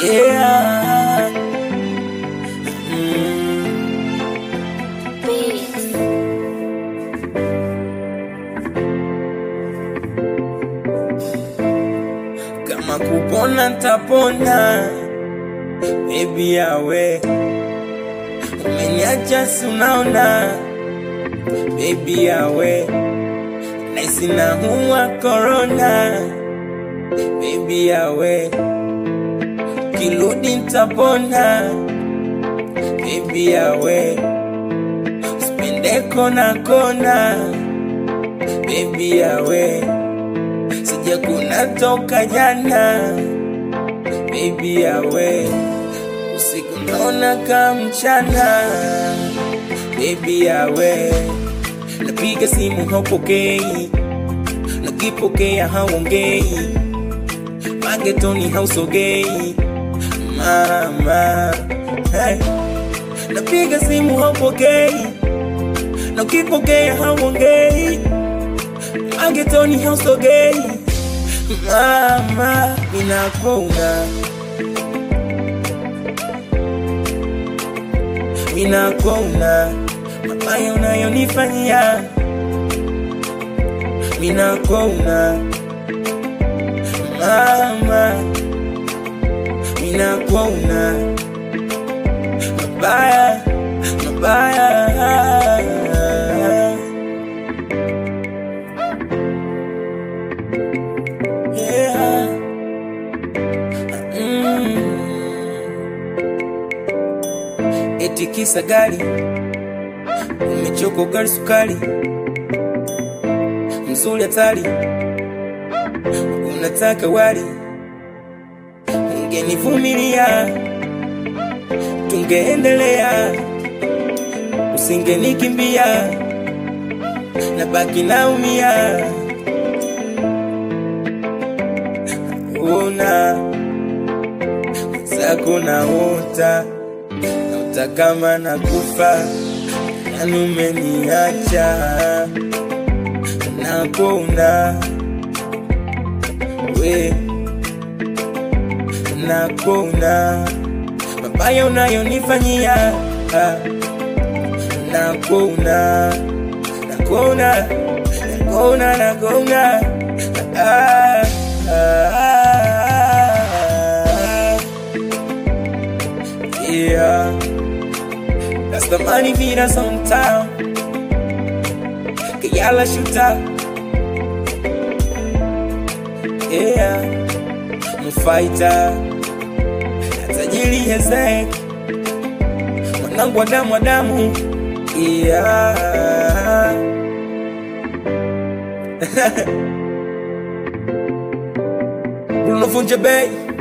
Yeah. Kama kupona ntapona, baby yawe umeniacha si unaona, baby yawe naisi na huwa corona, baby yawe kiludi ntapona, baby yawe usipende kona kona, baby yawe sija kuna toka jana, baby yawe usiku naona kama mchana, baby yawe napiga simu haupokei, nakipokea hauongei, magetoni hausogei mama, hey. Napiga simu haupokei, nakipokea hauongei, magetoni hausogei mama, minakona mabaya unayonifanyia, minakona mama, minakona mabaya yeah. Eti kisa gari umechoko gari sukari mzuri hatari, unataka wali ungenivumilia, tungeendelea, usingenikimbia, nabaki naumia. Una zako naota kama nakufa, yani umeniacha nakona we, nakona mabaya unayonifanyia, nakona yeah. That's the money feed us on town. Kayala shooter. Yeah. Mfighter. Tajiri hezek. Mwanangu wa damu. Yeah. Bruno Funge Bay.